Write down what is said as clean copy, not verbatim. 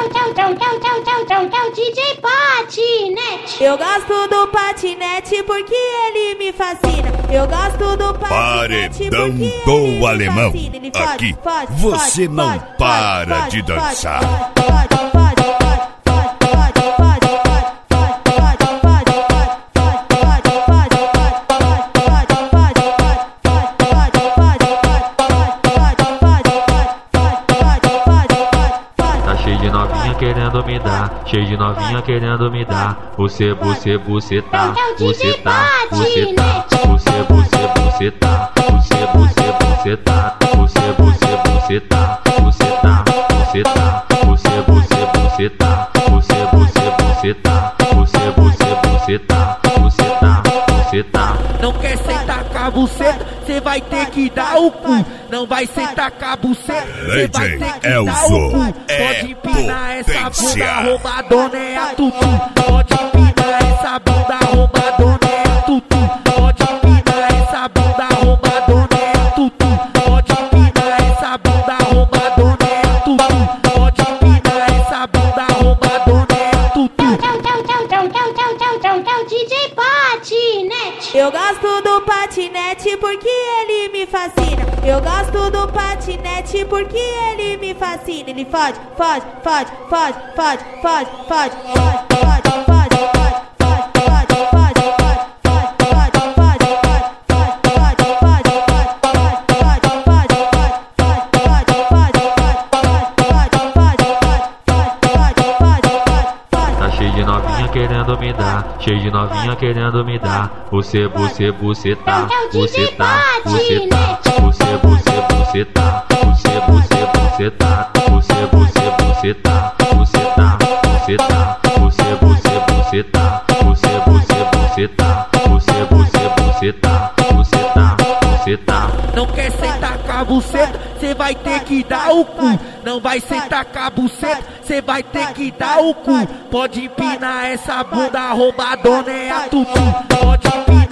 DJ Patinete. Eu gosto do patinete porque ele me fascina. Eu gosto do patinete Paredão porque do ele me Alemão. fascina. Ele Aqui fode, você não fode, para fode, de fode, dançar. Cheio de novinha querendo me dar, cheio de novinha querendo me dar. Você tá, você tá, você tá, você tá, você tá, você tá, você tá, você tá, você tá, você tá, você tá, você tá, você tá. Não quer sentar com a buceta, cê vai ter que dar o cu. Não vai sentar com a buceta, cê vai ter que dar o cu. Pode empinar essa bunda roubadona, é a tutu. Pode empinar essa bunda roubadona, é a tutu. Pode empinar essa bunda roubadona, é a tutu. Pode empinar essa bunda roubadona, é a tutu. Pode empinar essa bunda roubadona, é a tutu. DJ Patinete. Eu gosto do patinete porque ele me fascina. Eu gosto do patinete porque ele me fascina. Ele fode, fode, fode, fode, fode, fode, fode, fode, fode, fode, Cheio de novinha querendo me dar, cheio de novinha querendo me dar. Você tá, você tá, você tá, você tá, você tá, você tá, você tá, você tá, você tá, você tá, você tá, você tá. Não quer sentar com a buceta, cê vai ter que dar o cu. Não vai sentar com a buceta, cê vai ter que dar o cu. Pode empinar essa bunda roubadona, é a tutu. Pode empinar